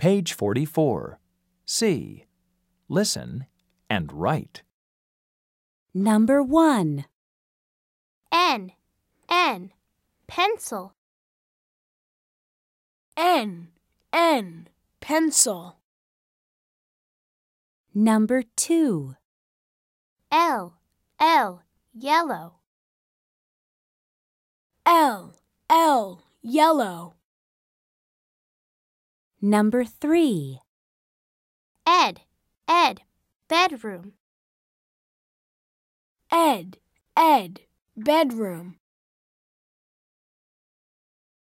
Page 44. C. Listen and write. Number 1. N, pencil. N, pencil. Number 2. L, yellow. L, yellow. Number 3. Ed, bedroom. Ed, bedroom.